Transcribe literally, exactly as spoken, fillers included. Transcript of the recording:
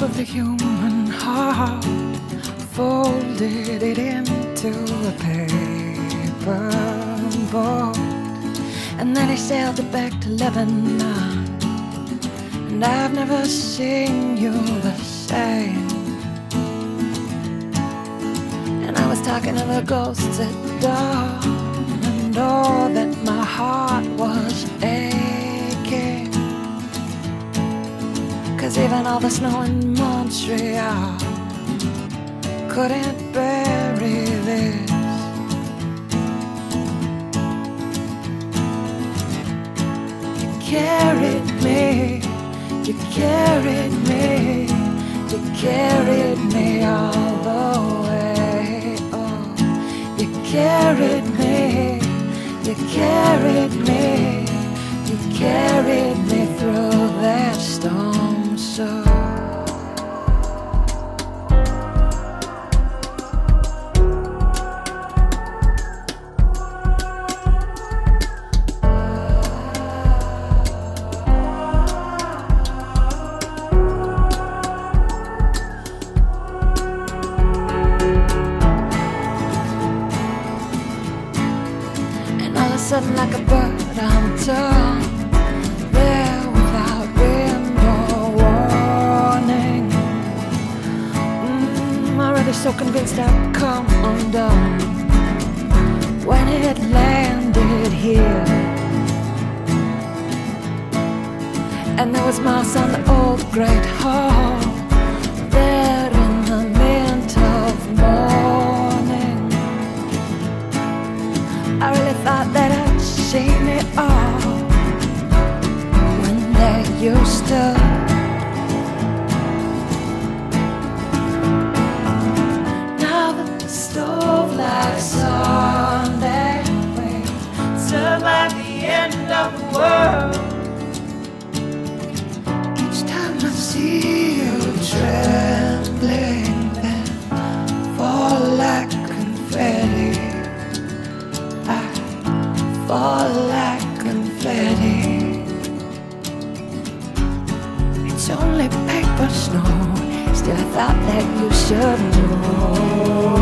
shape of the human heart, folded it into a paper boat, and then he sailed it back to Lebanon. And I've never seen you the same. And I was talking to the ghosts at dawn, and oh, that my heart was aching, 'cause even all the snow in Montreal couldn't bury this. You carried me, you carried me, you carried me all the way. Oh, you carried me, you carried me, you carried me through that storm. So sudden, like a bird, I'm torn there without wind or warning. Mm, already so convinced I'd come undone when it landed here. And there was moss on the old great hall, there in the mint of morning. I really thought that I'd seen it all when there you stood. Now the stove like Sunday served like the end of the world. Each time I see you trembling, then fall like confetti, fall like confetti. It's only paper snow, still I thought that you should know.